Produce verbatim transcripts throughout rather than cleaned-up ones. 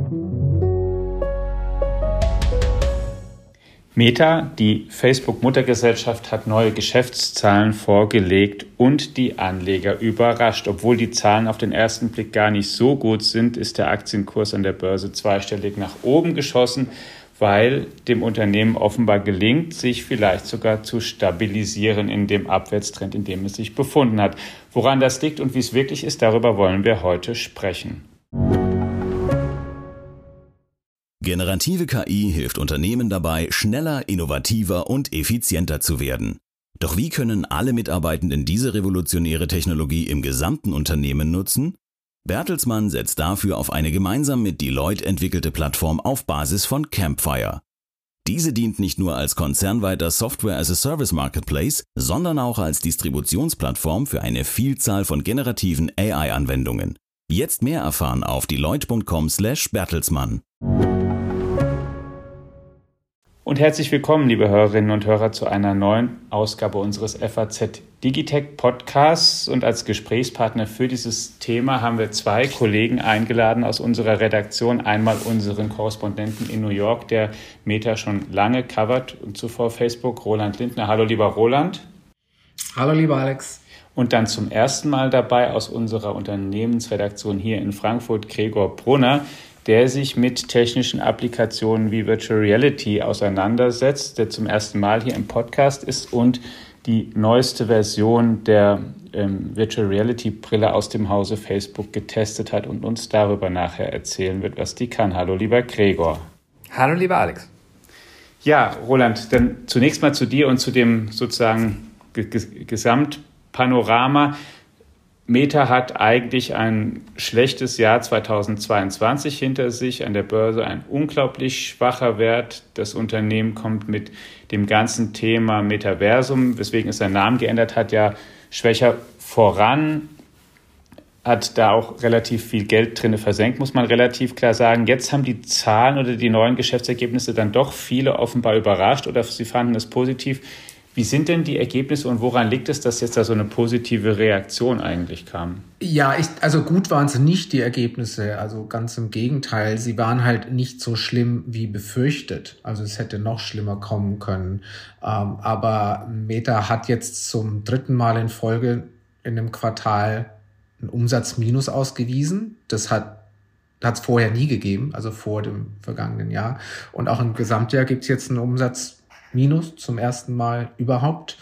Meta, die Facebook-Muttergesellschaft, hat neue Geschäftszahlen vorgelegt und die Anleger überrascht. Obwohl die Zahlen auf den ersten Blick gar nicht so gut sind, ist der Aktienkurs an der Börse zweistellig nach oben geschossen, weil dem Unternehmen offenbar gelingt, sich vielleicht sogar zu stabilisieren in dem Abwärtstrend, in dem es sich befunden hat. Woran das liegt und wie es wirklich ist, darüber wollen wir heute sprechen. Generative K I hilft Unternehmen dabei, schneller, innovativer und effizienter zu werden. Doch wie können alle Mitarbeitenden diese revolutionäre Technologie im gesamten Unternehmen nutzen? Bertelsmann setzt dafür auf eine gemeinsam mit Deloitte entwickelte Plattform auf Basis von Campfire. Diese dient nicht nur als konzernweiter Software-as-a-Service-Marketplace, sondern auch als Distributionsplattform für eine Vielzahl von generativen A I-Anwendungen. Jetzt mehr erfahren auf deloitte punkt com slash bertelsmann. Und herzlich willkommen, liebe Hörerinnen und Hörer, zu einer neuen Ausgabe unseres F A Z Digitech Podcasts. Und als Gesprächspartner für dieses Thema haben wir zwei Kollegen eingeladen aus unserer Redaktion. Einmal unseren Korrespondenten in New York, der Meta schon lange covert und zuvor Facebook, Roland Lindner. Hallo, lieber Roland. Hallo, lieber Alex. Und dann zum ersten Mal dabei aus unserer Unternehmensredaktion hier in Frankfurt, Gregor Brunner, der sich mit technischen Applikationen wie Virtual Reality auseinandersetzt, der zum ersten Mal hier im Podcast ist und die neueste Version der ähm, Virtual Reality Brille aus dem Hause Facebook getestet hat und uns darüber nachher erzählen wird, was die kann. Hallo, lieber Gregor. Hallo, lieber Alex. Ja, Roland, dann zunächst mal zu dir und zu dem sozusagen G- G- Gesamtpanorama. Meta hat eigentlich ein schlechtes Jahr zweitausendzweiundzwanzig hinter sich, an der Börse ein unglaublich schwacher Wert. Das Unternehmen kommt mit dem ganzen Thema Metaversum, weswegen es seinen Namen geändert hat, ja schwächer voran, hat da auch relativ viel Geld drin versenkt, muss man relativ klar sagen. Jetzt haben die Zahlen oder die neuen Geschäftsergebnisse dann doch viele offenbar überrascht oder sie fanden es positiv. Wie sind denn die Ergebnisse und woran liegt es, dass jetzt da so eine positive Reaktion eigentlich kam? Ja, ich, also gut waren es nicht, die Ergebnisse. Also ganz im Gegenteil. Sie waren halt nicht so schlimm wie befürchtet. Also es hätte noch schlimmer kommen können. Ähm, aber Meta hat jetzt zum dritten Mal in Folge in einem Quartal einen Umsatzminus ausgewiesen. Das hat hat es vorher nie gegeben, also vor dem vergangenen Jahr. Und auch im Gesamtjahr gibt es jetzt einen Umsatz Minus zum ersten Mal überhaupt.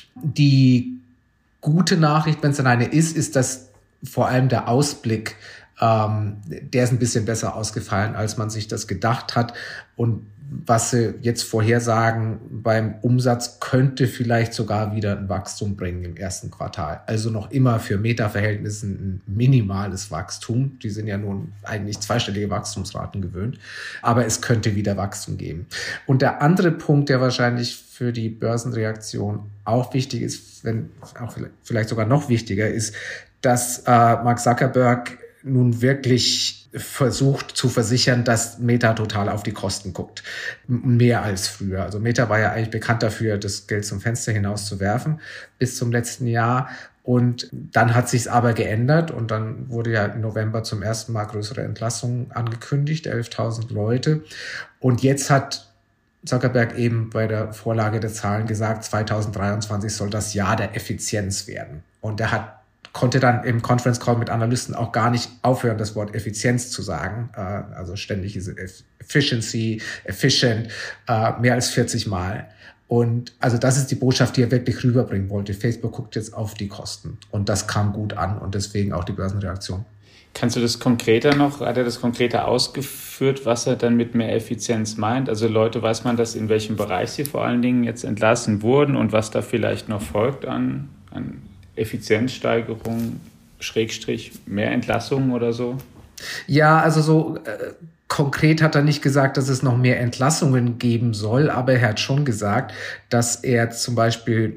Die gute Nachricht, wenn es dann eine ist, ist, dass vor allem der Ausblick, ähm, der ist ein bisschen besser ausgefallen, als man sich das gedacht hat. Und was sie jetzt vorhersagen beim Umsatz, könnte vielleicht sogar wieder ein Wachstum bringen im ersten Quartal. Also noch immer für Meta-Verhältnisse ein minimales Wachstum. Die sind ja nun eigentlich zweistellige Wachstumsraten gewöhnt. Aber es könnte wieder Wachstum geben. Und der andere Punkt, der wahrscheinlich für die Börsenreaktion auch wichtig ist, wenn auch vielleicht sogar noch wichtiger ist, dass äh, Mark Zuckerberg nun wirklich versucht zu versichern, dass Meta total auf die Kosten guckt. Mehr als früher. Also Meta war ja eigentlich bekannt dafür, das Geld zum Fenster hinaus zu werfen bis zum letzten Jahr. Und dann hat sich's aber geändert und dann wurde ja im November zum ersten Mal größere Entlassungen angekündigt, elftausend Leute. Und jetzt hat Zuckerberg eben bei der Vorlage der Zahlen gesagt, zweitausenddreiundzwanzig soll das Jahr der Effizienz werden. Und er hat konnte dann im Conference Call mit Analysten auch gar nicht aufhören, das Wort Effizienz zu sagen. Also ständig diese Efficiency, efficient, mehr als vierzig Mal. Und also das ist die Botschaft, die er wirklich rüberbringen wollte. Facebook guckt jetzt auf die Kosten. Und das kam gut an und deswegen auch die Börsenreaktion. Kannst du das konkreter noch, hat er das konkreter ausgeführt, was er dann mit mehr Effizienz meint? Also Leute, weiß man das, in welchem Bereich sie vor allen Dingen jetzt entlassen wurden und was da vielleicht noch folgt an, an Effizienzsteigerung, Schrägstrich, mehr Entlassungen oder so? Ja, also so äh, konkret hat er nicht gesagt, dass es noch mehr Entlassungen geben soll, aber er hat schon gesagt, dass er zum Beispiel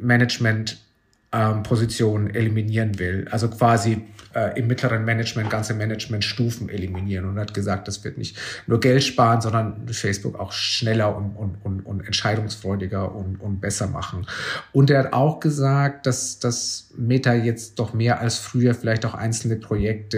Management-Positionen ähm, eliminieren will. Also quasi äh, im mittleren Management ganze Managementstufen eliminieren und hat gesagt, das wird nicht nur Geld sparen, sondern Facebook auch schneller und, und, und, und entscheidungsfreudiger und, und besser machen. Und er hat auch gesagt, dass, dass Meta jetzt doch mehr als früher vielleicht auch einzelne Projekte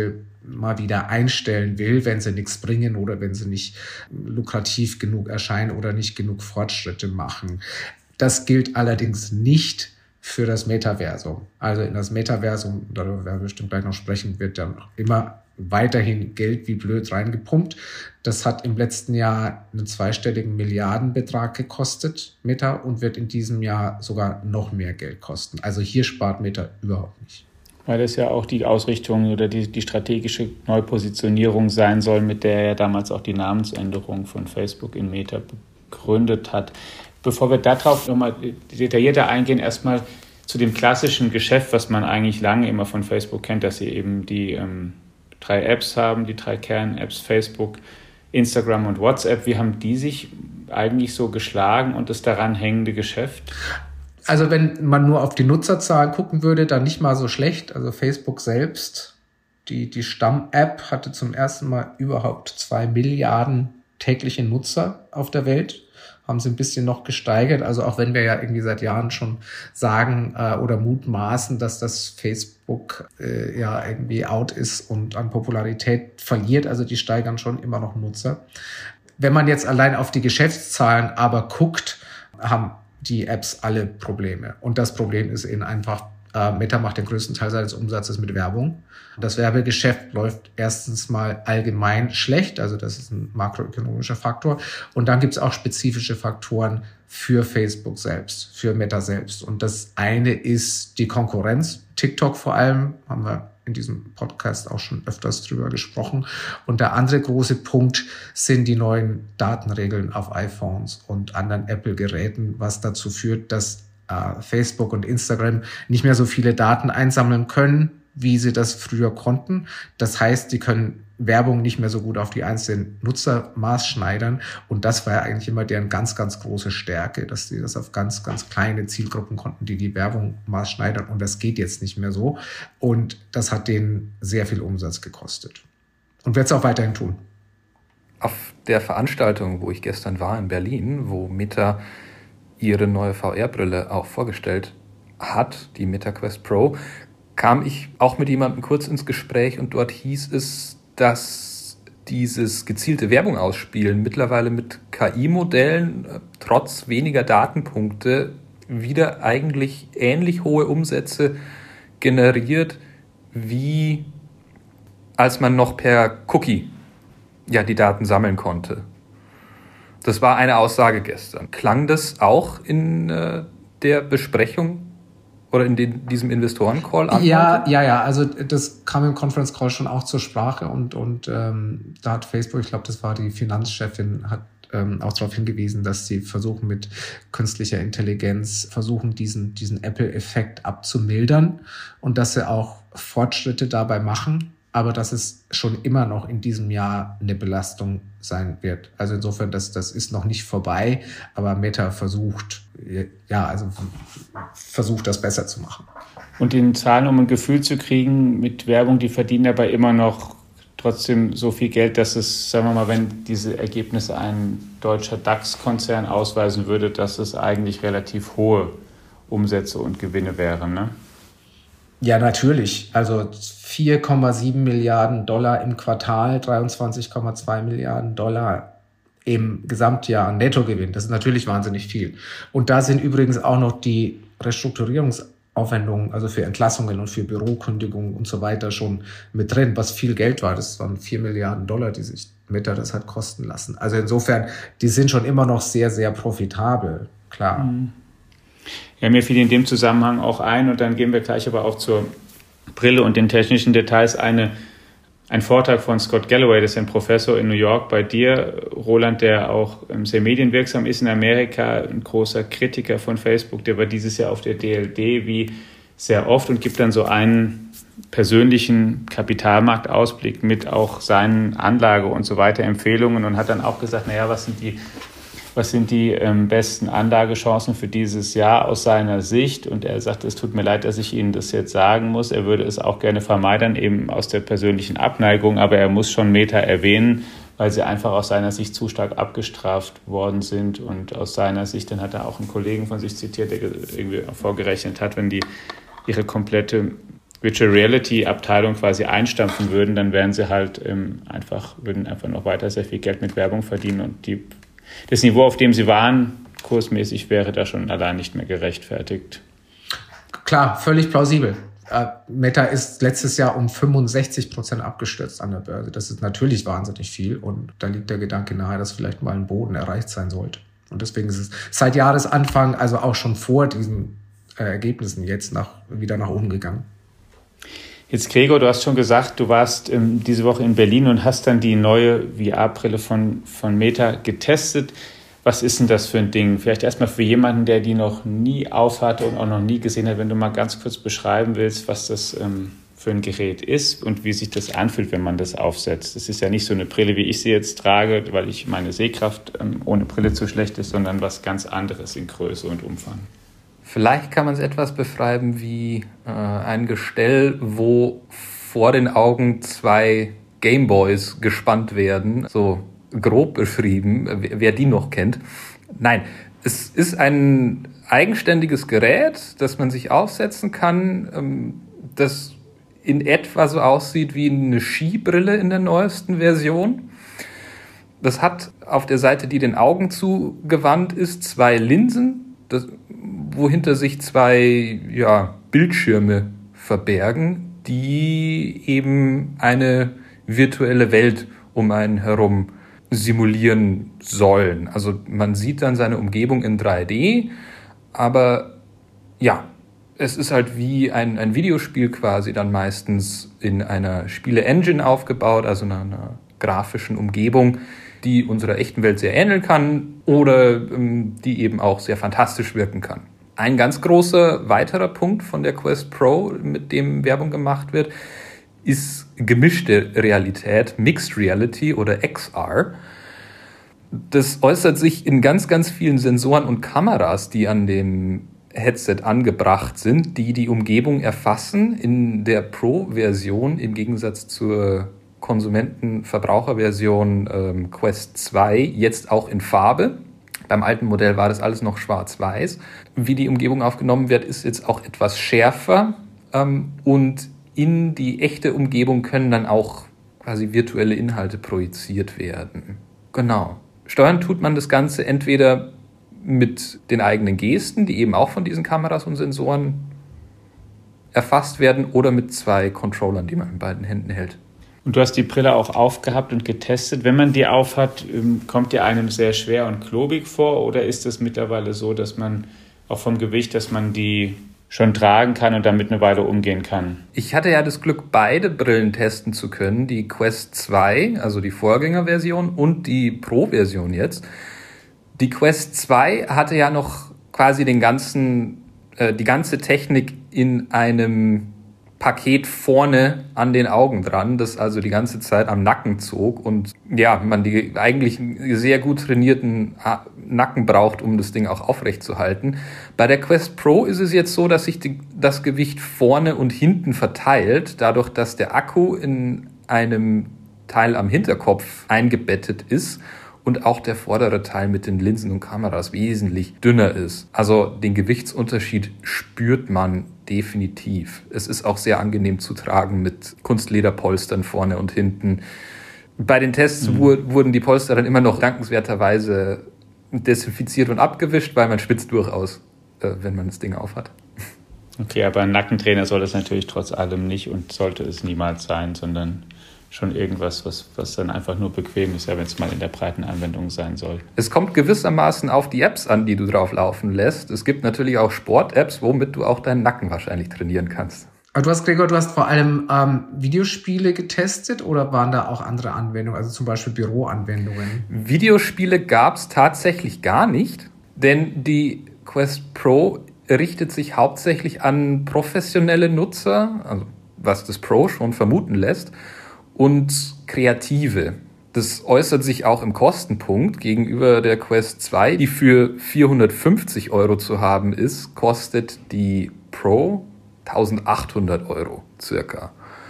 mal wieder einstellen will, wenn sie nichts bringen oder wenn sie nicht lukrativ genug erscheinen oder nicht genug Fortschritte machen. Das gilt allerdings nicht für das Metaversum. Also in das Metaversum, darüber werden wir bestimmt gleich noch sprechen, wird dann immer weiterhin Geld wie blöd reingepumpt. Das hat im letzten Jahr einen zweistelligen Milliardenbetrag gekostet, Meta, und wird in diesem Jahr sogar noch mehr Geld kosten. Also hier spart Meta überhaupt nicht. Weil das ja auch die Ausrichtung oder die, die strategische Neupositionierung sein soll, mit der er damals auch die Namensänderung von Facebook in Meta begründet hat. Bevor wir darauf nochmal detaillierter eingehen, erstmal zu dem klassischen Geschäft, was man eigentlich lange immer von Facebook kennt, dass sie eben die ähm, drei Apps haben, die drei Kern-Apps, Facebook, Instagram und WhatsApp. Wie haben die sich eigentlich so geschlagen und das daran hängende Geschäft? Also wenn man nur auf die Nutzerzahlen gucken würde, dann nicht mal so schlecht. Also Facebook selbst, die, die Stamm-App hatte zum ersten Mal überhaupt zwei Milliarden tägliche Nutzer auf der Welt. Haben sie ein bisschen noch gesteigert. Also auch wenn wir ja irgendwie seit Jahren schon sagen äh, oder mutmaßen, dass das Facebook äh, ja irgendwie out ist und an Popularität verliert. Also die steigern schon immer noch Nutzer. Wenn man jetzt allein auf die Geschäftszahlen aber guckt, haben die Apps alle Probleme. Und das Problem ist eben einfach, äh, Meta macht den größten Teil seines Umsatzes mit Werbung. Das Werbegeschäft läuft erstens mal allgemein schlecht, also das ist ein makroökonomischer Faktor. Und dann gibt es auch spezifische Faktoren für Facebook selbst, für Meta selbst. Und das eine ist die Konkurrenz. TikTok vor allem, haben wir in diesem Podcast auch schon öfters drüber gesprochen. Und der andere große Punkt sind die neuen Datenregeln auf iPhones und anderen Apple-Geräten, was dazu führt, dass äh, Facebook und Instagram nicht mehr so viele Daten einsammeln können, wie sie das früher konnten. Das heißt, die können Werbung nicht mehr so gut auf die einzelnen Nutzer maßschneidern. Und das war ja eigentlich immer deren ganz, ganz große Stärke, dass sie das auf ganz, ganz kleine Zielgruppen konnten, die die Werbung maßschneidern. Und das geht jetzt nicht mehr so. Und das hat denen sehr viel Umsatz gekostet. Und wird es auch weiterhin tun. Auf der Veranstaltung, wo ich gestern war in Berlin, wo Meta ihre neue V R-Brille auch vorgestellt hat, die Meta Quest Pro, kam ich auch mit jemandem kurz ins Gespräch und dort hieß es, dass dieses gezielte Werbung ausspielen mittlerweile mit K I-Modellen trotz weniger Datenpunkte wieder eigentlich ähnlich hohe Umsätze generiert, wie als man noch per Cookie ja die Daten sammeln konnte. Das war eine Aussage gestern. Klang das auch in äh, der Besprechung oder in den, diesem Investoren-Call an? Ja, ja, ja. Also das kam im Conference-Call schon auch zur Sprache und, und ähm, da hat Facebook, ich glaube, das war die Finanzchefin, hat ähm, auch darauf hingewiesen, dass sie versuchen mit künstlicher Intelligenz, versuchen diesen, diesen Apple-Effekt abzumildern und dass sie auch Fortschritte dabei machen, aber dass es schon immer noch in diesem Jahr eine Belastung sein wird. Also insofern, das, das ist noch nicht vorbei, aber Meta versucht, ja, also versucht, das besser zu machen. Und den Zahlen, um ein Gefühl zu kriegen, mit Werbung, die verdienen dabei immer noch trotzdem so viel Geld, dass es, sagen wir mal, wenn diese Ergebnisse ein deutscher DAX-Konzern ausweisen würde, dass es eigentlich relativ hohe Umsätze und Gewinne wären, ne? Ja, natürlich. Also vier Komma sieben Milliarden Dollar im Quartal, dreiundzwanzig Komma zwei Milliarden Dollar im Gesamtjahr Nettogewinn. Das ist natürlich wahnsinnig viel. Und da sind übrigens auch noch die Restrukturierungsaufwendungen, also für Entlassungen und für Bürokündigungen und so weiter schon mit drin, was viel Geld war. Das waren vier Milliarden Dollar, die sich Meta das hat kosten lassen. Also insofern, die sind schon immer noch sehr, sehr profitabel, klar. Mhm. Ja, mir fiel in dem Zusammenhang auch ein, und dann gehen wir gleich aber auch zur Brille und den technischen Details, eine, ein Vortrag von Scott Galloway, das ist ein Professor in New York bei dir, Roland, der auch sehr medienwirksam ist in Amerika, ein großer Kritiker von Facebook, der war dieses Jahr auf der D L D wie sehr oft und gibt dann so einen persönlichen Kapitalmarktausblick mit auch seinen Anlage- und so weiter Empfehlungen und hat dann auch gesagt, naja, was sind die Was sind die ähm, besten Anlagechancen für dieses Jahr aus seiner Sicht? Und er sagt, es tut mir leid, dass ich Ihnen das jetzt sagen muss. Er würde es auch gerne vermeiden, eben aus der persönlichen Abneigung. Aber er muss schon Meta erwähnen, weil sie einfach aus seiner Sicht zu stark abgestraft worden sind. Und aus seiner Sicht, dann hat er auch einen Kollegen von sich zitiert, der irgendwie vorgerechnet hat, wenn die ihre komplette Virtual Reality Abteilung quasi einstampfen würden, dann wären sie halt ähm, einfach, würden einfach noch weiter sehr viel Geld mit Werbung verdienen und die, das Niveau, auf dem sie waren, kursmäßig, wäre da schon allein nicht mehr gerechtfertigt. Klar, völlig plausibel. Uh, Meta ist letztes Jahr um fünfundsechzig Prozent abgestürzt an der Börse. Das ist natürlich wahnsinnig viel und da liegt der Gedanke nahe, dass vielleicht mal ein Boden erreicht sein sollte. Und deswegen ist es seit Jahresanfang, also auch schon vor diesen äh, Ergebnissen, jetzt nach, wieder nach oben gegangen. Jetzt, Gregor, du hast schon gesagt, du warst ähm, diese Woche in Berlin und hast dann die neue V R-Brille von, von Meta getestet. Was ist denn das für ein Ding? Vielleicht erstmal für jemanden, der die noch nie aufhatte und auch noch nie gesehen hat, wenn du mal ganz kurz beschreiben willst, was das ähm, für ein Gerät ist und wie sich das anfühlt, wenn man das aufsetzt. Das ist ja nicht so eine Brille, wie ich sie jetzt trage, weil ich meine Sehkraft ähm, ohne Brille zu schlecht ist, sondern was ganz anderes in Größe und Umfang. Vielleicht kann man es etwas beschreiben wie äh, ein Gestell, wo vor den Augen zwei Gameboys gespannt werden, so grob beschrieben, wer die noch kennt. Nein, es ist ein eigenständiges Gerät, das man sich aufsetzen kann, das in etwa so aussieht wie eine Skibrille in der neuesten Version. Das hat auf der Seite, die den Augen zugewandt ist, zwei Linsen, das, wohinter sich zwei ja, Bildschirme verbergen, die eben eine virtuelle Welt um einen herum simulieren sollen. Also man sieht dann seine Umgebung in drei D, aber ja, es ist halt wie ein, ein Videospiel quasi dann meistens in einer Spiele-Engine aufgebaut, also einer, einer grafischen Umgebung, die unserer echten Welt sehr ähneln kann oder ähm, die eben auch sehr fantastisch wirken kann. Ein ganz großer weiterer Punkt von der Quest Pro, mit dem Werbung gemacht wird, ist gemischte Realität, Mixed Reality oder X R. Das äußert sich in ganz, ganz vielen Sensoren und Kameras, die an dem Headset angebracht sind, die die Umgebung erfassen. In der Pro-Version im Gegensatz zur Konsumenten-Verbraucher-Version ähm, Quest zwei jetzt auch in Farbe. Beim alten Modell war das alles noch schwarz-weiß. Wie die Umgebung aufgenommen wird, ist jetzt auch etwas schärfer ähm, und in die echte Umgebung können dann auch quasi virtuelle Inhalte projiziert werden. Genau. Steuern tut man das Ganze entweder mit den eigenen Gesten, die eben auch von diesen Kameras und Sensoren erfasst werden, oder mit zwei Controllern, die man in beiden Händen hält. Und du hast die Brille auch aufgehabt und getestet. Wenn man die aufhat, kommt die einem sehr schwer und klobig vor, oder ist es mittlerweile so, dass man auch vom Gewicht, dass man die schon tragen kann und damit eine Weile umgehen kann? Ich hatte ja das Glück, beide Brillen testen zu können, die Quest zwei, also die Vorgängerversion, und die Pro-Version jetzt. Die Quest zwei hatte ja noch quasi den ganzen, äh, die ganze Technik in einem Paket vorne an den Augen dran, das also die ganze Zeit am Nacken zog und ja, man die eigentlich sehr gut trainierten Nacken braucht, um das Ding auch aufrecht zu halten. Bei der Quest Pro ist es jetzt so, dass sich die, das Gewicht vorne und hinten verteilt, dadurch, dass der Akku in einem Teil am Hinterkopf eingebettet ist und auch der vordere Teil mit den Linsen und Kameras wesentlich dünner ist. Also den Gewichtsunterschied spürt man definitiv. Es ist auch sehr angenehm zu tragen mit Kunstlederpolstern vorne und hinten. Bei den Tests mhm. wur- wurden die Polster dann immer noch dankenswerterweise desinfiziert und abgewischt, weil man schwitzt durchaus, äh, wenn man das Ding aufhat. Okay, aber ein Nackentrainer soll das natürlich trotz allem nicht und sollte es niemals sein, sondern schon irgendwas, was, was dann einfach nur bequem ist, ja, wenn es mal in der breiten Anwendung sein soll. Es kommt gewissermaßen auf die Apps an, die du drauf laufen lässt. Es gibt natürlich auch Sport-Apps, womit du auch deinen Nacken wahrscheinlich trainieren kannst. Aber du hast, Gregor, du hast vor allem ähm, Videospiele getestet oder waren da auch andere Anwendungen, also zum Beispiel Büroanwendungen? Videospiele gab es tatsächlich gar nicht, denn die Quest Pro richtet sich hauptsächlich an professionelle Nutzer, also was das Pro schon vermuten lässt, und Kreative. Das äußert sich auch im Kostenpunkt gegenüber der Quest zwei, die für vierhundertfünfzig Euro zu haben ist, kostet die Pro eintausendachthundert Euro circa.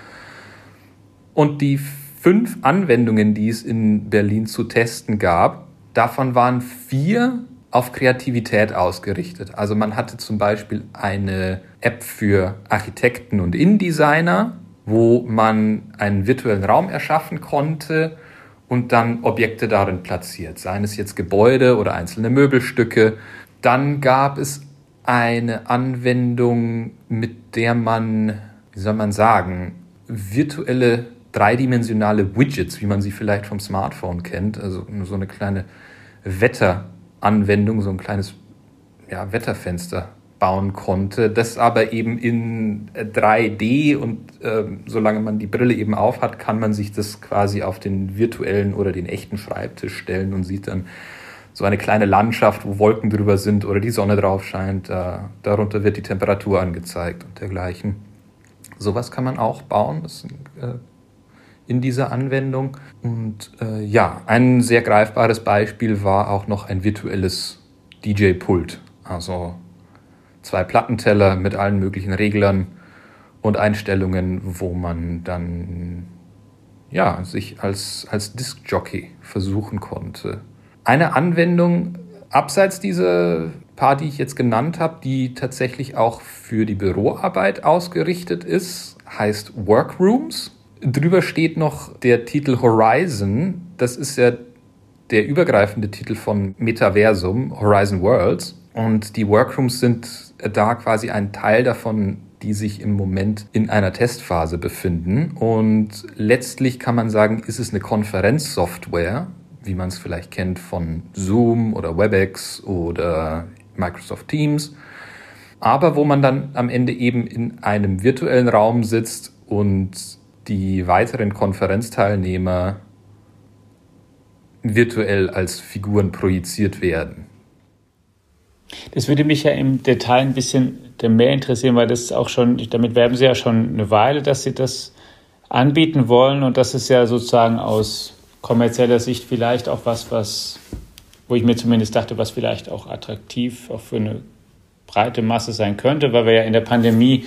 Und die fünf Anwendungen, die es in Berlin zu testen gab, davon waren vier auf Kreativität ausgerichtet. Also man hatte zum Beispiel eine App für Architekten und InDesigner, wo man einen virtuellen Raum erschaffen konnte und dann Objekte darin platziert, seien es jetzt Gebäude oder einzelne Möbelstücke. Dann gab es eine Anwendung, mit der man, wie soll man sagen, virtuelle dreidimensionale Widgets, wie man sie vielleicht vom Smartphone kennt, also so eine kleine Wetteranwendung, so ein kleines ja, Wetterfenster bauen konnte, das aber eben in drei D und äh, solange man die Brille eben auf hat, kann man sich das quasi auf den virtuellen oder den echten Schreibtisch stellen und sieht dann so eine kleine Landschaft, wo Wolken drüber sind oder die Sonne drauf scheint. Äh, darunter wird die Temperatur angezeigt und dergleichen. Sowas kann man auch bauen, das, äh, in dieser Anwendung. Und äh, ja, ein sehr greifbares Beispiel war auch noch ein virtuelles D J-Pult. Also zwei Plattenteller mit allen möglichen Reglern und Einstellungen, wo man dann ja, sich als, als Disc-Jockey versuchen konnte. Eine Anwendung abseits dieser paar, die ich jetzt genannt habe, die tatsächlich auch für die Büroarbeit ausgerichtet ist, heißt Workrooms. Drüber steht noch der Titel Horizon. Das ist ja der übergreifende Titel von Metaversum, Horizon Worlds. Und die Workrooms sind da quasi ein Teil davon, die sich im Moment in einer Testphase befinden. Und letztlich kann man sagen, ist es eine Konferenzsoftware, wie man es vielleicht kennt von Zoom oder WebEx oder Microsoft Teams. Aber wo man dann am Ende eben in einem virtuellen Raum sitzt und die weiteren Konferenzteilnehmer virtuell als Figuren projiziert werden. Das würde mich ja im Detail ein bisschen mehr interessieren, weil das auch schon, damit werben Sie ja schon eine Weile, dass Sie das anbieten wollen und das ist ja sozusagen aus kommerzieller Sicht vielleicht auch was, was, wo ich mir zumindest dachte, was vielleicht auch attraktiv auch für eine breite Masse sein könnte, weil wir ja in der Pandemie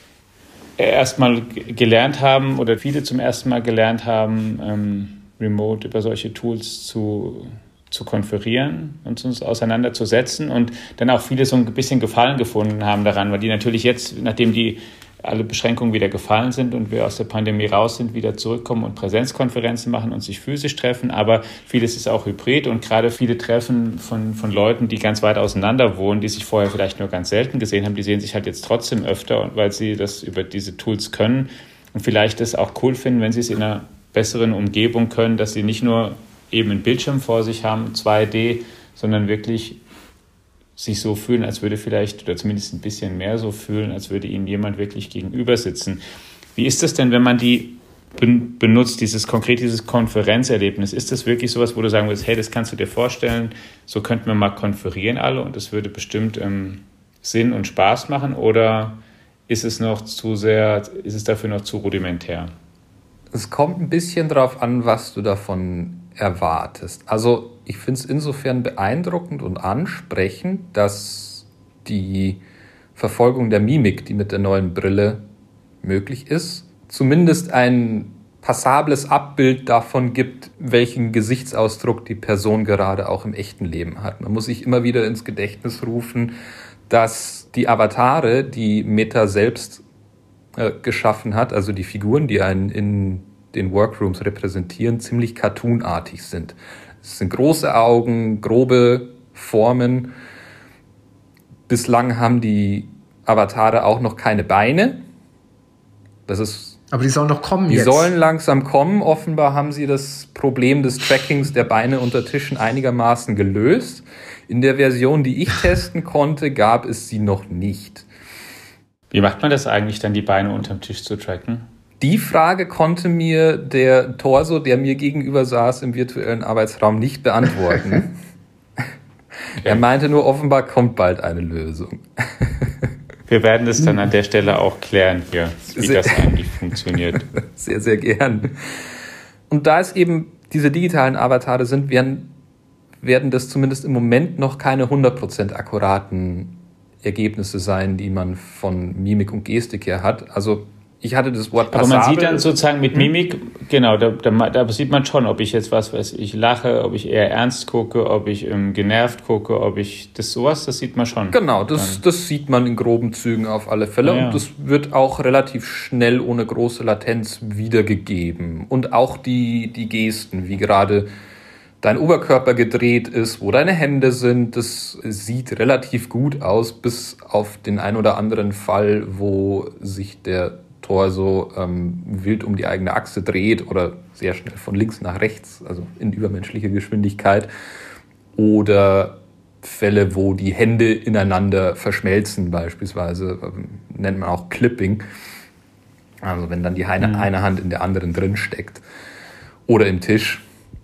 erstmal gelernt haben oder viele zum ersten Mal gelernt haben, ähm, remote über solche Tools zu, zu konferieren und uns auseinanderzusetzen und dann auch viele so ein bisschen Gefallen gefunden haben daran, weil die natürlich jetzt, nachdem die alle Beschränkungen wieder gefallen sind und wir aus der Pandemie raus sind, wieder zurückkommen und Präsenzkonferenzen machen und sich physisch treffen, aber vieles ist auch hybrid und gerade viele Treffen von, von Leuten, die ganz weit auseinander wohnen, die sich vorher vielleicht nur ganz selten gesehen haben, die sehen sich halt jetzt trotzdem öfter, weil sie das über diese Tools können und vielleicht es auch cool finden, wenn sie es in einer besseren Umgebung können, dass sie nicht nur eben einen Bildschirm vor sich haben, zwei D, sondern wirklich sich so fühlen, als würde vielleicht, oder zumindest ein bisschen mehr so fühlen, als würde ihnen jemand wirklich gegenüber sitzen. Wie ist das denn, wenn man die ben- benutzt, dieses konkret, dieses Konferenzerlebnis? Ist das wirklich sowas, wo du sagen würdest, hey, das kannst du dir vorstellen, so könnten wir mal konferieren alle und das würde bestimmt ähm, Sinn und Spaß machen? Oder ist es noch zu sehr, ist es dafür noch zu rudimentär? Es kommt ein bisschen drauf an, was du davon erwartest. Also ich finde es insofern beeindruckend und ansprechend, dass die Verfolgung der Mimik, die mit der neuen Brille möglich ist, zumindest ein passables Abbild davon gibt, welchen Gesichtsausdruck die Person gerade auch im echten Leben hat. Man muss sich immer wieder ins Gedächtnis rufen, dass die Avatare, die Meta selbst äh, geschaffen hat, also die Figuren, die einen in den Workrooms repräsentieren, ziemlich cartoonartig sind. Es sind große Augen, grobe Formen. Bislang haben die Avatare auch noch keine Beine. Das ist, aber die sollen noch kommen die jetzt. Die sollen langsam kommen. Offenbar haben sie das Problem des Trackings der Beine unter Tischen einigermaßen gelöst. In der Version, die ich testen konnte, gab es sie noch nicht. Wie macht man das eigentlich dann, die Beine unterm Tisch zu tracken? Die Frage konnte mir der Torso, der mir gegenüber saß im virtuellen Arbeitsraum, nicht beantworten. Okay. Er meinte nur, offenbar kommt bald eine Lösung. Wir werden es dann an der Stelle auch klären hier, wie sehr, das eigentlich funktioniert. Sehr, sehr gern. Und da es eben diese digitalen Avatare sind, werden, werden das zumindest im Moment noch keine hundert Prozent akkuraten Ergebnisse sein, die man von Mimik und Gestik her hat. Also Ich hatte das Wort passabel. Aber man sieht dann sozusagen mit Mimik, hm. genau, da, da, da sieht man schon, ob ich jetzt was weiß ich lache, ob ich eher ernst gucke, ob ich ähm, genervt gucke, ob ich das sowas, das sieht man schon. Genau, das, das sieht man in groben Zügen auf alle Fälle. Ja, ja. Und das wird auch relativ schnell ohne große Latenz wiedergegeben. Und auch die, die Gesten, wie gerade dein Oberkörper gedreht ist, wo deine Hände sind, das sieht relativ gut aus, bis auf den ein oder anderen Fall, wo sich der Torso ähm, wild um die eigene Achse dreht oder sehr schnell von links nach rechts, also in übermenschlicher Geschwindigkeit. Oder Fälle, wo die Hände ineinander verschmelzen, beispielsweise, ähm, nennt man auch Clipping. Also wenn dann die eine, mhm. eine Hand in der anderen drin steckt. Oder im Tisch,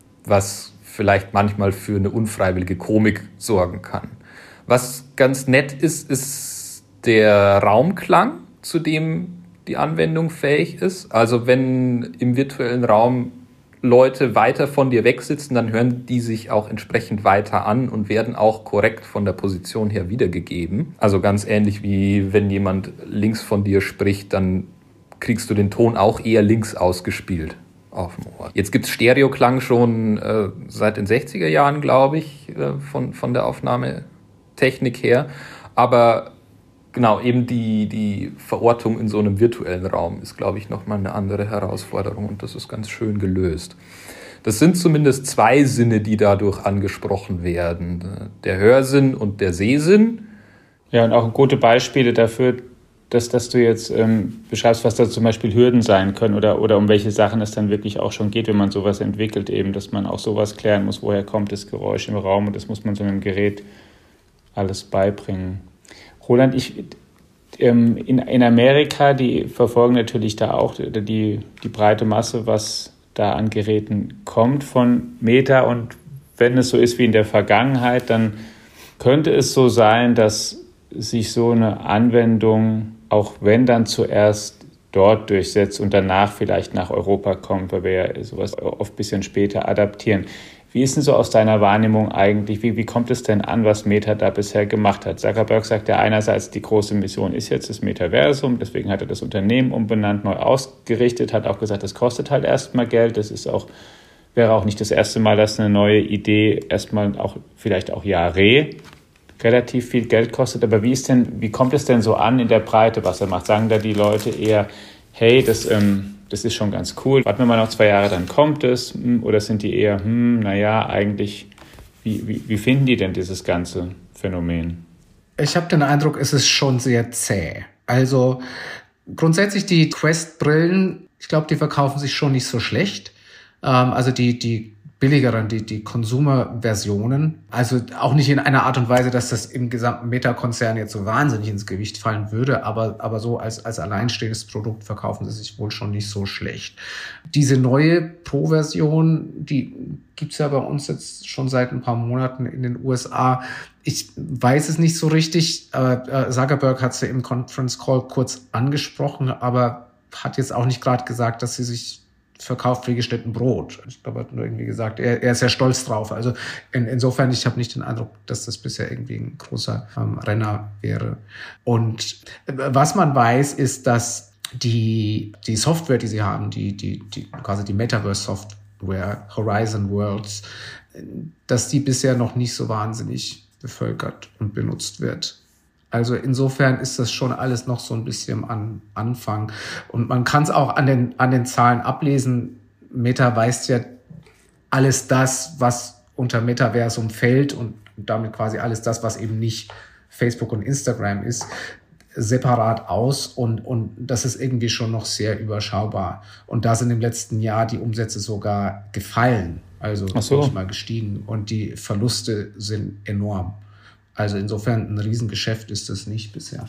was vielleicht manchmal für eine unfreiwillige Komik sorgen kann. Was ganz nett ist, ist der Raumklang, zu dem die Anwendung fähig ist. Also wenn im virtuellen Raum Leute weiter von dir weg sitzen, dann hören die sich auch entsprechend weiter an und werden auch korrekt von der Position her wiedergegeben. Also ganz ähnlich wie wenn jemand links von dir spricht, dann kriegst du den Ton auch eher links ausgespielt auf dem Ohr. Jetzt gibt es Stereoklang schon äh, seit den sechziger Jahren, glaube ich, äh, von, von der Aufnahmetechnik her. Aber genau, eben die, die Verortung in so einem virtuellen Raum ist, glaube ich, nochmal eine andere Herausforderung und das ist ganz schön gelöst. Das sind zumindest zwei Sinne, die dadurch angesprochen werden. Der Hörsinn und der Sehsinn. Ja, und auch gute Beispiele dafür, dass, dass du jetzt ähm, beschreibst, was da zum Beispiel Hürden sein können oder, oder um welche Sachen es dann wirklich auch schon geht, wenn man sowas entwickelt, eben, dass man auch sowas klären muss, woher kommt das Geräusch im Raum und das muss man so einem Gerät alles beibringen. Roland, ich, ähm, in, in Amerika, die verfolgen natürlich da auch die, die breite Masse, was da an Geräten kommt von Meta. Und wenn es so ist wie in der Vergangenheit, dann könnte es so sein, dass sich so eine Anwendung, auch wenn dann zuerst dort durchsetzt und danach vielleicht nach Europa kommt, weil wir ja sowas oft ein bisschen später adaptieren. Wie ist denn so aus deiner Wahrnehmung eigentlich, wie, wie kommt es denn an, was Meta da bisher gemacht hat? Zuckerberg sagt ja einerseits, die große Mission ist jetzt das Metaversum, deswegen hat er das Unternehmen umbenannt, neu ausgerichtet, hat auch gesagt, das kostet halt erstmal Geld, das ist auch, wäre auch nicht das erste Mal, dass eine neue Idee erstmal auch, vielleicht auch Jahre relativ viel Geld kostet, aber wie ist denn, wie kommt es denn so an in der Breite, was er macht? Sagen da die Leute eher, hey, das, ähm, das ist schon ganz cool, warten wir mal noch zwei Jahre, dann kommt es, oder sind die eher, hm, naja, eigentlich, wie, wie, wie finden die denn dieses ganze Phänomen? Ich habe den Eindruck, es ist schon sehr zäh. Also grundsätzlich die Quest-Brillen, ich glaube, die verkaufen sich schon nicht so schlecht. Ähm, also die, die billigeren, die, die Consumer-Versionen. Also auch nicht in einer Art und Weise, dass das im gesamten Meta-Konzern jetzt so wahnsinnig ins Gewicht fallen würde, aber, aber so als, als alleinstehendes Produkt verkaufen sie sich wohl schon nicht so schlecht. Diese neue Pro-Version, die gibt's ja bei uns jetzt schon seit ein paar Monaten in den U S A. Ich weiß es nicht so richtig. Äh, Zuckerberg hat sie im Conference Call kurz angesprochen, aber hat jetzt auch nicht gerade gesagt, dass sie sich verkauft wie geschnitten Brot. Ich glaube, er hat nur irgendwie gesagt, er, er ist ja stolz drauf. Also in, insofern, ich habe nicht den Eindruck, dass das bisher irgendwie ein großer ähm, Renner wäre. Und was man weiß, ist, dass die, die Software, die sie haben, die, die, die quasi die Metaverse-Software, Horizon Worlds, dass die bisher noch nicht so wahnsinnig bevölkert und benutzt wird. Also insofern ist das schon alles noch so ein bisschen am Anfang. Und man kann es auch an den, an den Zahlen ablesen. Meta weist ja alles das, was unter Metaversum fällt und damit quasi alles das, was eben nicht Facebook und Instagram ist, separat aus. Und, und das ist irgendwie schon noch sehr überschaubar. Und da sind im letzten Jahr die Umsätze sogar gefallen, also so. nicht mal gestiegen. Und die Verluste sind enorm. Also insofern ein Riesengeschäft ist das nicht bisher.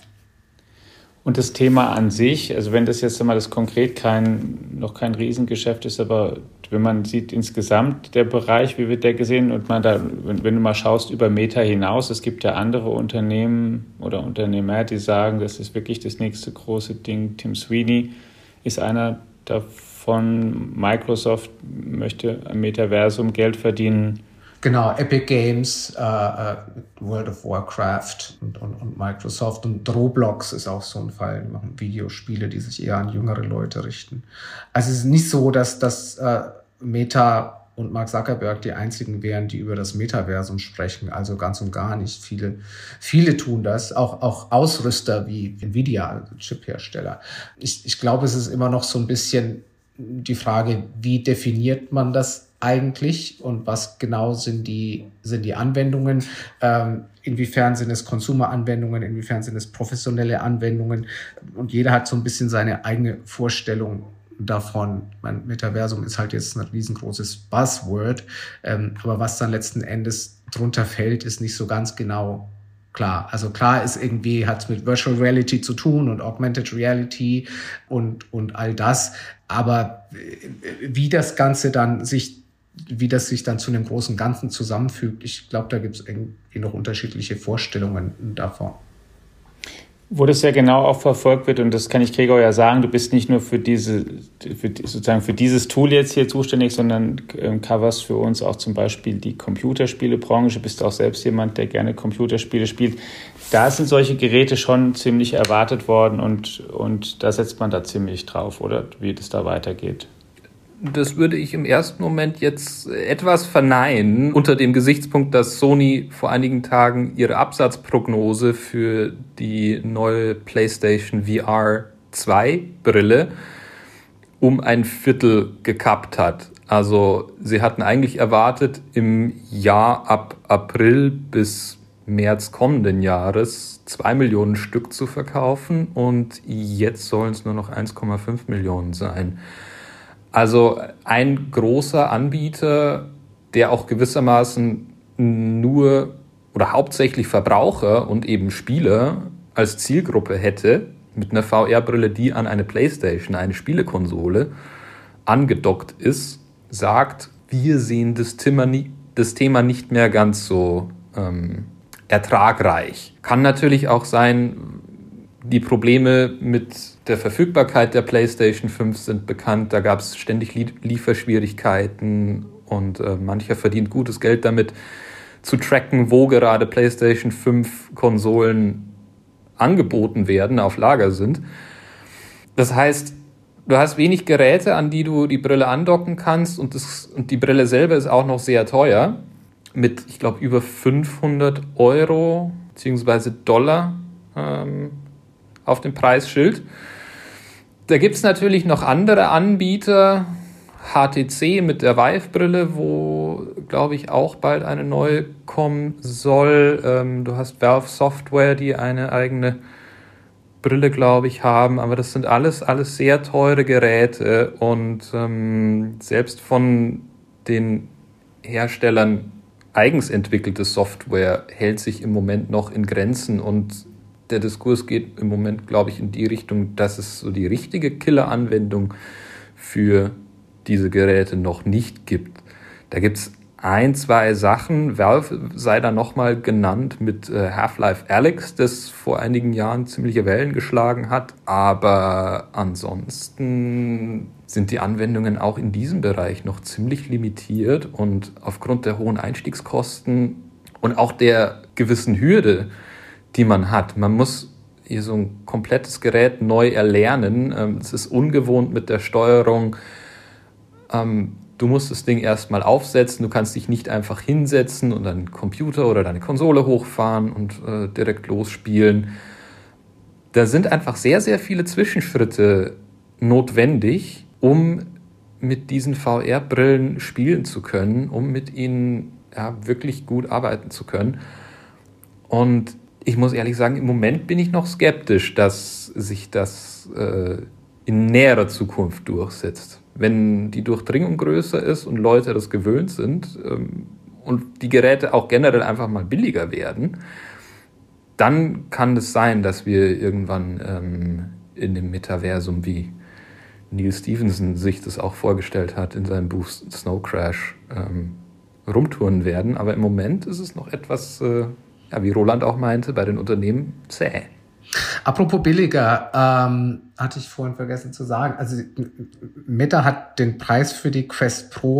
Und das Thema an sich, also wenn das jetzt einmal das konkret kein, noch kein Riesengeschäft ist, aber wenn man sieht insgesamt der Bereich, wie wird der gesehen und man da, wenn, wenn du mal schaust über Meta hinaus, es gibt ja andere Unternehmen oder Unternehmer, die sagen, das ist wirklich das nächste große Ding. Tim Sweeney ist einer davon. Microsoft möchte am Metaversum Geld verdienen. Genau, Epic Games, äh, World of Warcraft und, und, und Microsoft und Roblox ist auch so ein Fall. Die machen Videospiele, die sich eher an jüngere Leute richten. Also es ist nicht so, dass das äh, Meta und Mark Zuckerberg die einzigen wären, die über das Metaversum sprechen. Also ganz und gar nicht. Viele, viele tun das. Auch, auch Ausrüster wie Nvidia, also Chiphersteller. Ich, ich glaube, es ist immer noch so ein bisschen die Frage, wie definiert man das eigentlich und was genau sind die, sind die Anwendungen? Ähm, inwiefern sind es Consumer-Anwendungen? Inwiefern sind es professionelle Anwendungen? Und jeder hat so ein bisschen seine eigene Vorstellung davon. Mein Metaversum ist halt jetzt ein riesengroßes Buzzword, ähm, aber was dann letzten Endes drunter fällt, ist nicht so ganz genau klar. Also klar ist irgendwie, hat es mit Virtual Reality zu tun und Augmented Reality und, und all das, aber wie das Ganze dann sich, wie das sich dann zu einem großen Ganzen zusammenfügt, ich glaube, da gibt es irgendwie noch unterschiedliche Vorstellungen davon. Wo das ja genau auch verfolgt wird, und das kann ich Gregor ja sagen, du bist nicht nur für diese, für, sozusagen für dieses Tool jetzt hier zuständig, sondern ähm, coverst für uns auch zum Beispiel die Computerspielebranche, bist auch selbst jemand, der gerne Computerspiele spielt. Da sind solche Geräte schon ziemlich erwartet worden und, und da setzt man da ziemlich drauf, oder wie das da weitergeht. Das würde ich im ersten Moment jetzt etwas verneinen, unter dem Gesichtspunkt, dass Sony vor einigen Tagen ihre Absatzprognose für die neue PlayStation V R zwei Brille um ein Viertel gekappt hat. Also sie hatten eigentlich erwartet, im Jahr ab April bis März kommenden Jahres zwei Millionen Stück zu verkaufen und jetzt sollen es nur noch eins Komma fünf Millionen sein. Also ein großer Anbieter, der auch gewissermaßen nur oder hauptsächlich Verbraucher und eben Spieler als Zielgruppe hätte, mit einer V R-Brille, die an eine PlayStation, eine Spielekonsole, angedockt ist, sagt, wir sehen das Thema, das Thema nicht mehr ganz so ähm, ertragreich. Kann natürlich auch sein, die Probleme mit der Verfügbarkeit der PlayStation fünf sind bekannt. Da gab es ständig Lieferschwierigkeiten und äh, mancher verdient gutes Geld damit, zu tracken, wo gerade PlayStation fünf Konsolen angeboten werden, auf Lager sind. Das heißt, du hast wenig Geräte, an die du die Brille andocken kannst und, das, und die Brille selber ist auch noch sehr teuer. Mit, ich glaube, über fünfhundert Euro bzw. Dollar ähm, auf dem Preisschild. Da gibt es natürlich noch andere Anbieter, H T C mit der Vive-Brille, wo, glaube ich, auch bald eine neue kommen soll. Ähm, du hast Valve Software, die eine eigene Brille, glaube ich, haben, aber das sind alles, alles sehr teure Geräte und ähm, selbst von den Herstellern eigens entwickelte Software hält sich im Moment noch in Grenzen und der Diskurs geht im Moment, glaube ich, in die Richtung, dass es so die richtige Killer-Anwendung für diese Geräte noch nicht gibt. Da gibt es ein, zwei Sachen. Valve sei da nochmal genannt mit äh, Half-Life Alyx, das vor einigen Jahren ziemliche Wellen geschlagen hat. Aber ansonsten sind die Anwendungen auch in diesem Bereich noch ziemlich limitiert und aufgrund der hohen Einstiegskosten und auch der gewissen Hürde, die man hat. Man muss hier so ein komplettes Gerät neu erlernen. Es ist ungewohnt mit der Steuerung. Du musst das Ding erstmal aufsetzen. Du kannst dich nicht einfach hinsetzen und deinen Computer oder deine Konsole hochfahren und äh, direkt losspielen. Da sind einfach sehr, sehr viele Zwischenschritte notwendig, um mit diesen V R-Brillen spielen zu können, um mit ihnen ja, wirklich gut arbeiten zu können. Und ich muss ehrlich sagen, im Moment bin ich noch skeptisch, dass sich das äh, in näherer Zukunft durchsetzt. Wenn die Durchdringung größer ist und Leute das gewöhnt sind ähm, und die Geräte auch generell einfach mal billiger werden, dann kann es sein, dass wir irgendwann ähm, in dem Metaversum, wie Neil Stephenson sich das auch vorgestellt hat in seinem Buch Snow Crash, ähm, rumtouren werden. Aber im Moment ist es noch etwas, äh, ja, wie Roland auch meinte, bei den Unternehmen zäh. Apropos billiger, ähm, hatte ich vorhin vergessen zu sagen, also Meta hat den Preis für die Quest Pro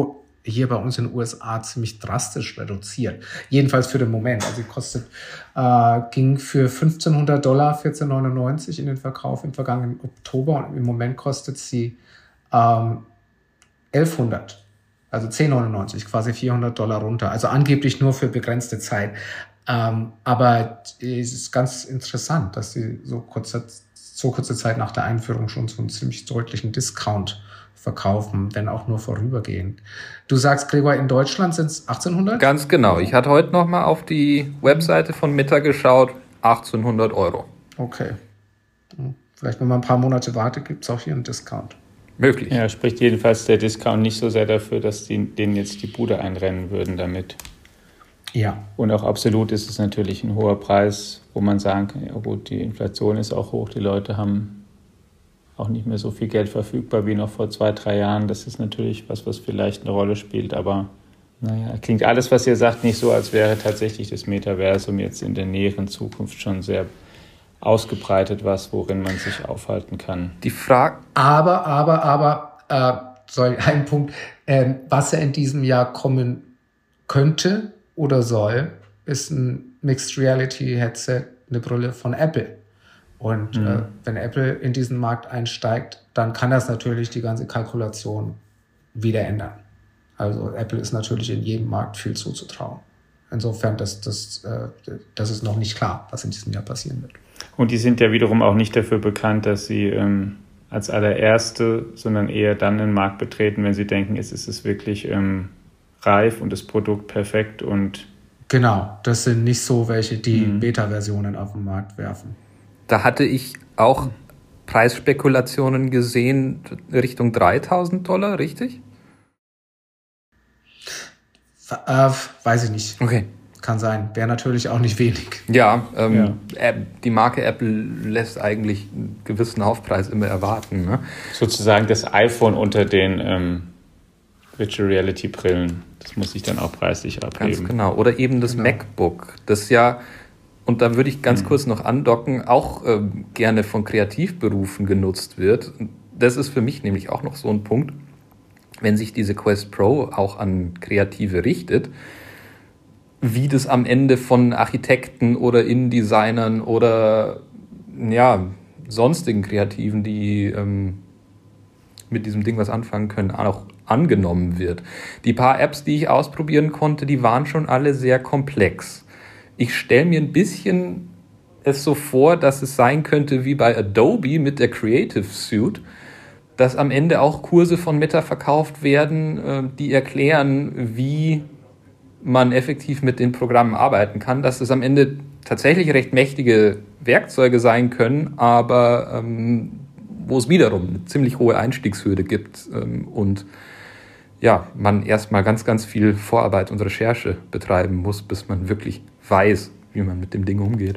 hier bei uns in den U S A ziemlich drastisch reduziert. Jedenfalls für den Moment. Also sie kostet, äh, ging für fünfzehnhundert Dollar vierzehn neunundneunzig in den Verkauf im vergangenen Oktober und im Moment kostet sie ähm, elfhundert. Also zehn neunundneunzig, quasi vierhundert Dollar runter. Also angeblich nur für begrenzte Zeit. Ähm, aber es ist ganz interessant, dass sie so kurze, so kurze Zeit nach der Einführung schon so einen ziemlich deutlichen Discount verkaufen, wenn auch nur vorübergehend. Du sagst, Gregor, in Deutschland sind es achtzehnhundert? Ganz genau. Ich hatte heute noch mal auf die Webseite von Meta geschaut. achtzehnhundert Euro. Okay. Vielleicht, wenn man ein paar Monate wartet, gibt es auch hier einen Discount. Möglich. Ja, spricht jedenfalls der Discount nicht so sehr dafür, dass die, denen jetzt die Bude einrennen würden damit. Ja. Und auch absolut ist es natürlich ein hoher Preis, wo man sagen kann, ja gut, die Inflation ist auch hoch, die Leute haben auch nicht mehr so viel Geld verfügbar wie noch vor zwei, drei Jahren. Das ist natürlich was, was vielleicht eine Rolle spielt, aber naja, klingt alles, was ihr sagt, nicht so, als wäre tatsächlich das Metaversum jetzt in der näheren Zukunft schon sehr ausgebreitet, was, worin man sich aufhalten kann. Die Frage. Aber, aber, aber, äh, sorry, ein Punkt, äh, was ja in diesem Jahr kommen könnte oder soll, ist ein Mixed Reality Headset, eine Brille von Apple. Und mhm. äh, wenn Apple in diesen Markt einsteigt, dann kann das natürlich die ganze Kalkulation wieder ändern. Also Apple ist natürlich in jedem Markt viel zuzutrauen. Insofern, das, das, äh, das ist noch nicht klar, was in diesem Jahr passieren wird. Und die sind ja wiederum auch nicht dafür bekannt, dass sie ähm, als allererste, sondern eher dann den Markt betreten, wenn sie denken, es ist es wirklich ähm, reif und das Produkt perfekt. Und genau, das sind nicht so welche, die mhm. Beta-Versionen auf den Markt werfen. Da hatte ich auch Preisspekulationen gesehen Richtung dreitausend Dollar, richtig? Äh, weiß ich nicht. Okay. Kann sein. Wäre natürlich auch nicht wenig. Ja, ähm, ja. Die Marke Apple lässt eigentlich einen gewissen Aufpreis immer erwarten. Ne? Sozusagen das iPhone unter den ähm, Virtual Reality Brillen. Das muss sich dann auch preislich abheben. Ganz genau. Oder eben das genau. MacBook. Das ja, und da würde ich ganz mhm. kurz noch andocken, auch ähm, gerne von Kreativberufen genutzt wird. Das ist für mich nämlich auch noch so ein Punkt, wenn sich diese Quest Pro auch an Kreative richtet, wie das am Ende von Architekten oder Innendesignern oder ja, sonstigen Kreativen, die ähm, mit diesem Ding was anfangen können, auch angenommen wird. Die paar Apps, die ich ausprobieren konnte, die waren schon alle sehr komplex. Ich stelle mir ein bisschen es so vor, dass es sein könnte wie bei Adobe mit der Creative Suite, dass am Ende auch Kurse von Meta verkauft werden, die erklären, wie man effektiv mit den Programmen arbeiten kann, dass es am Ende tatsächlich recht mächtige Werkzeuge sein können, aber ähm, wo es wiederum eine ziemlich hohe Einstiegshürde gibt ähm, und ja, man erstmal ganz, ganz viel Vorarbeit und Recherche betreiben muss, bis man wirklich weiß, wie man mit dem Ding umgeht.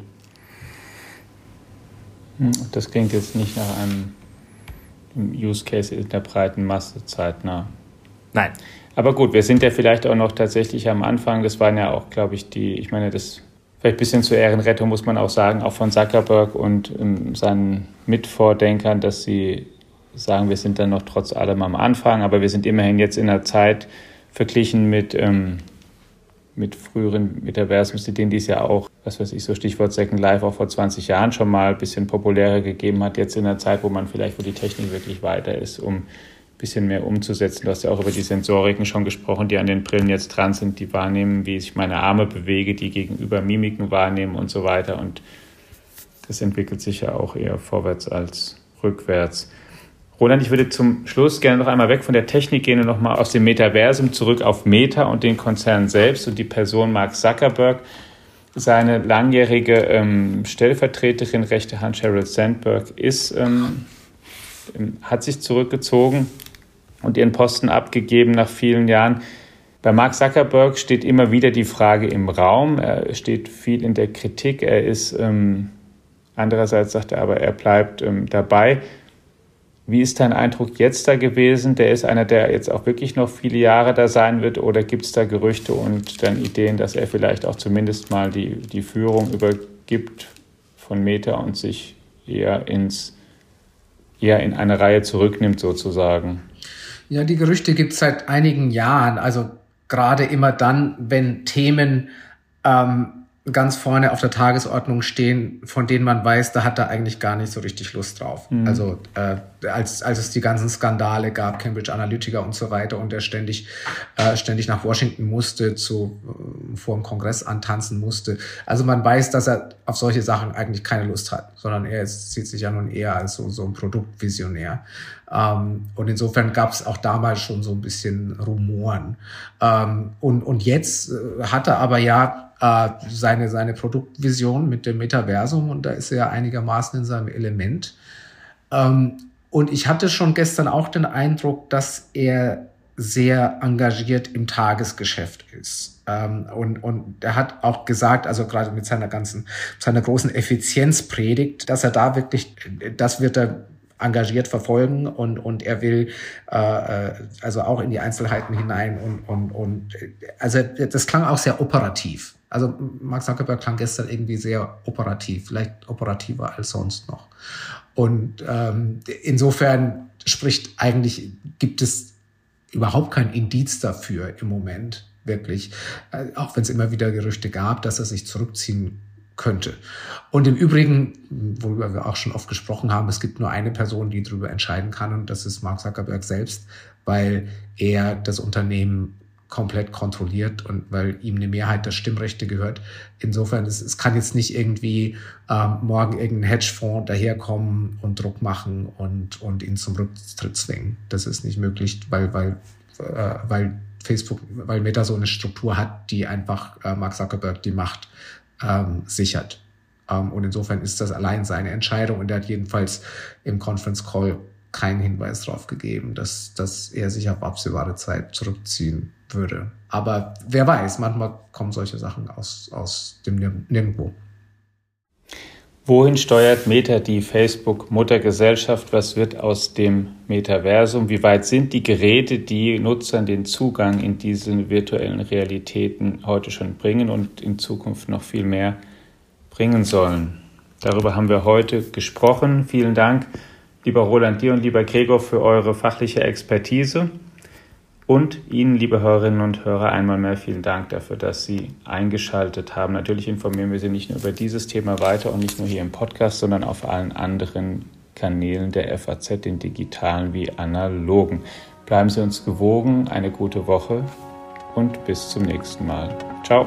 Das klingt jetzt nicht nach einem Use Case in der breiten Masse zeitnah. Nein. Aber gut, wir sind ja vielleicht auch noch tatsächlich am Anfang. Das waren ja auch, glaube ich, die, ich meine, das vielleicht ein bisschen zur Ehrenrettung muss man auch sagen, auch von Zuckerberg und ähm, seinen Mitvordenkern, dass sie sagen, wir sind dann noch trotz allem am Anfang, aber wir sind immerhin jetzt in einer Zeit verglichen mit, ähm, mit früheren Metaversums, denen dies ja auch, was weiß ich, so Stichwort Second Life auch vor zwanzig Jahren schon mal ein bisschen populärer gegeben hat, jetzt in einer Zeit, wo man vielleicht, wo die Technik wirklich weiter ist, um bisschen mehr umzusetzen. Du hast ja auch über die Sensoriken schon gesprochen, die an den Brillen jetzt dran sind, die wahrnehmen, wie ich meine Arme bewege, die gegenüber Mimiken wahrnehmen und so weiter. Und das entwickelt sich ja auch eher vorwärts als rückwärts. Roland, ich würde zum Schluss gerne noch einmal weg von der Technik gehen und nochmal aus dem Metaversum zurück auf Meta und den Konzern selbst und die Person Mark Zuckerberg. Seine langjährige ähm, Stellvertreterin, rechte Hand Sheryl Sandberg, ist, ähm, hat sich zurückgezogen und ihren Posten abgegeben nach vielen Jahren. Bei Mark Zuckerberg steht immer wieder die Frage im Raum. Er steht viel in der Kritik. Er ist, ähm, andererseits sagt er aber, er bleibt ähm, dabei. Wie ist dein Eindruck jetzt da gewesen? Der ist einer, der jetzt auch wirklich noch viele Jahre da sein wird, oder gibt es da Gerüchte und dann Ideen, dass er vielleicht auch zumindest mal die, die Führung übergibt von Meta und sich eher ins eher in eine Reihe zurücknimmt sozusagen? Ja, die Gerüchte gibt es seit einigen Jahren. Also gerade immer dann, wenn Themen ähm, ganz vorne auf der Tagesordnung stehen, von denen man weiß, da hat er eigentlich gar nicht so richtig Lust drauf. Mhm. Also äh, als als es die ganzen Skandale gab, Cambridge Analytica und so weiter, und er ständig äh, ständig nach Washington musste, zu äh, vor dem Kongress antanzen musste. Also man weiß, dass er auf solche Sachen eigentlich keine Lust hat, sondern er ist, sieht sich ja nun eher als so, so ein Produktvisionär. Ähm, und insofern gab es auch damals schon so ein bisschen Rumoren. Ähm, und und jetzt äh, hat er aber ja äh, seine seine Produktvision mit dem Metaversum, und da ist er ja einigermaßen in seinem Element. Ähm, und ich hatte schon gestern auch den Eindruck, dass er sehr engagiert im Tagesgeschäft ist. Ähm, und, und er hat auch gesagt, also gerade mit seiner ganzen, seiner großen Effizienzpredigt, dass er da wirklich, das wird er engagiert verfolgen, und und er will äh, also auch in die Einzelheiten hinein, und und und also das klang auch sehr operativ. Also Mark Zuckerberg klang gestern irgendwie sehr operativ, vielleicht operativer als sonst noch. Und ähm, insofern spricht eigentlich, gibt es überhaupt kein Indiz dafür im Moment, wirklich, äh, auch wenn es immer wieder Gerüchte gab, dass er sich zurückziehen könnte. Und im Übrigen, worüber wir auch schon oft gesprochen haben, es gibt nur eine Person, die darüber entscheiden kann, und das ist Mark Zuckerberg selbst, weil er das Unternehmen komplett kontrolliert und weil ihm eine Mehrheit der Stimmrechte gehört. Insofern, es, es kann jetzt nicht irgendwie ähm, morgen irgendein Hedgefonds daherkommen und Druck machen und, und ihn zum Rücktritt zwingen. Das ist nicht möglich, weil, weil, äh, weil Facebook, weil Meta so eine Struktur hat, die einfach äh, Mark Zuckerberg die Macht ähm, sichert. Ähm, und insofern ist das allein seine Entscheidung, und er hat jedenfalls im Conference Call keinen Hinweis darauf gegeben, dass, dass er sich auf absehbare Zeit zurückziehen würde. Aber wer weiß, manchmal kommen solche Sachen aus, aus dem Nir- Nirgendwo. Wohin steuert Meta, die Facebook-Muttergesellschaft? Was wird aus dem Metaversum? Wie weit sind die Geräte, die Nutzern den Zugang in diese virtuellen Realitäten heute schon bringen und in Zukunft noch viel mehr bringen sollen? Darüber haben wir heute gesprochen. Vielen Dank, lieber Roland, dir und lieber Gregor, für eure fachliche Expertise. Und Ihnen, liebe Hörerinnen und Hörer, einmal mehr vielen Dank dafür, dass Sie eingeschaltet haben. Natürlich informieren wir Sie nicht nur über dieses Thema weiter und nicht nur hier im Podcast, sondern auf allen anderen Kanälen der F A Z, den digitalen wie analogen. Bleiben Sie uns gewogen, eine gute Woche und bis zum nächsten Mal. Ciao.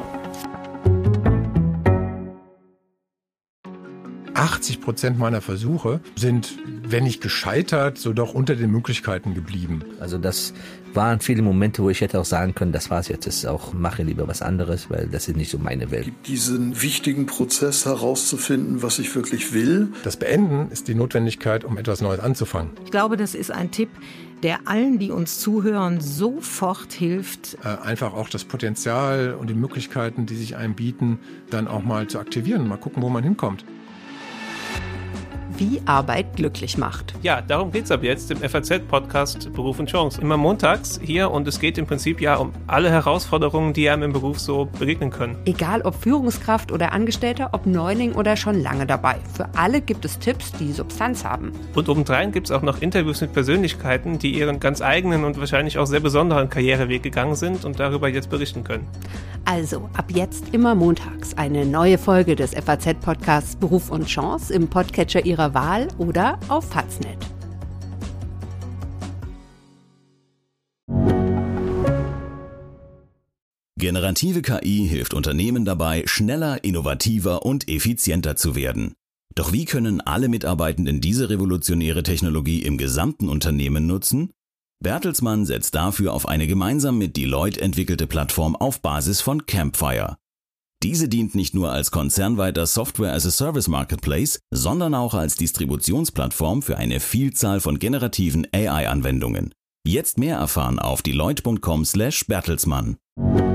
achtzig Prozent meiner Versuche sind, wenn nicht gescheitert, so doch unter den Möglichkeiten geblieben. Also das waren viele Momente, wo ich hätte auch sagen können, das war's jetzt, ist auch, mache lieber was anderes, weil das ist nicht so meine Welt. Diesen wichtigen Prozess herauszufinden, was ich wirklich will. Das Beenden ist die Notwendigkeit, um etwas Neues anzufangen. Ich glaube, das ist ein Tipp, der allen, die uns zuhören, sofort hilft. Äh, einfach auch das Potenzial und die Möglichkeiten, die sich einem bieten, dann auch mal zu aktivieren, mal gucken, wo man hinkommt. Wie Arbeit glücklich macht. Ja, darum geht's ab jetzt im F A Z-Podcast Beruf und Chance. Immer montags hier, und es geht im Prinzip ja um alle Herausforderungen, die einem im Beruf so begegnen können. Egal ob Führungskraft oder Angestellter, ob Neuling oder schon lange dabei. Für alle gibt es Tipps, die Substanz haben. Und obendrein gibt's auch noch Interviews mit Persönlichkeiten, die ihren ganz eigenen und wahrscheinlich auch sehr besonderen Karriereweg gegangen sind und darüber jetzt berichten können. Also, ab jetzt immer montags eine neue Folge des F A Z-Podcasts Beruf und Chance im Podcatcher Ihrer Wahl oder auf Faznet. Generative K I hilft Unternehmen dabei, schneller, innovativer und effizienter zu werden. Doch wie können alle Mitarbeitenden diese revolutionäre Technologie im gesamten Unternehmen nutzen? Bertelsmann setzt dafür auf eine gemeinsam mit Deloitte entwickelte Plattform auf Basis von Campfire. Diese dient nicht nur als konzernweiter Software-as-a-Service-Marketplace, sondern auch als Distributionsplattform für eine Vielzahl von generativen A I-Anwendungen. Jetzt mehr erfahren auf deloitte punkt com slash Bertelsmann.